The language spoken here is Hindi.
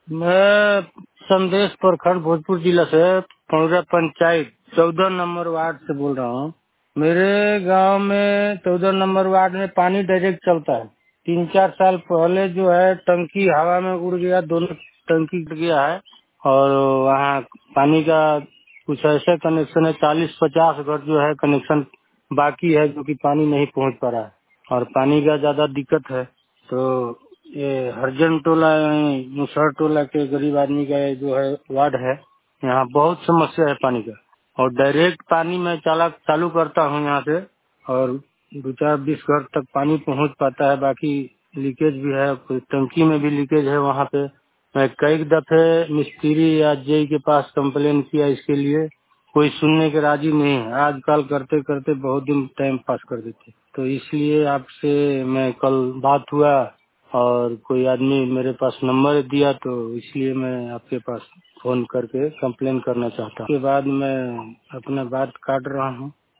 मैं संदेश प्रखंड भोजपुर जिला से पौरा पंचायत 14 नंबर वार्ड से बोल रहा हूँ। मेरे गांव में 14 नंबर वार्ड में पानी डायरेक्ट चलता है। 3-4 साल पहले जो है टंकी हवा में उड़ गया, दोनों टंकी गिर गया है। और वहाँ पानी का कुछ ऐसे कनेक्शन है, 40-50 घर जो है कनेक्शन बाकी है, जो कि पानी नहीं पहुँच पा रहा है और पानी का ज्यादा दिक्कत है। तो ये हरजन टोला मुसहर टोला के गरीब आदमी का ये जो है वार्ड है, यहाँ बहुत समस्या है पानी का। और डायरेक्ट पानी मैं चालू करता हूँ यहाँ से, और 2-4-20 घर तक पानी पहुँच पाता है। बाकी लीकेज भी है, कोई टंकी में भी लीकेज है। वहाँ पे मैं कई दफे मिस्त्री या जेई के पास कंप्लेन किया इसके लिए, कोई सुनने के राजी नहीं है। आजकल करते करते बहुत दिन टाइम पास कर देते। तो इसलिए आपसे मैं कल बात हुआ और कोई आदमी मेरे पास नंबर दिया, तो इसलिए मैं आपके पास फोन करके कंप्लेन करना चाहता हूँ। उसके बाद मैं अपना बात काट रहा हूँ।